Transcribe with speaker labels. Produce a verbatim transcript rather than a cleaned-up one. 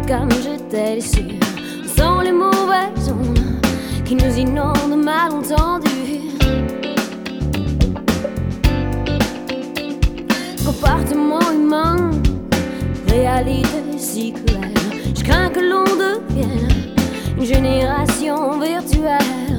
Speaker 1: comme j'étais déçue. Ce sont les mauvaises ondes qui nous inondent malentendus. Comportement humain, réalité si cruelle. Je crains que l'on devienne une génération virtuelle.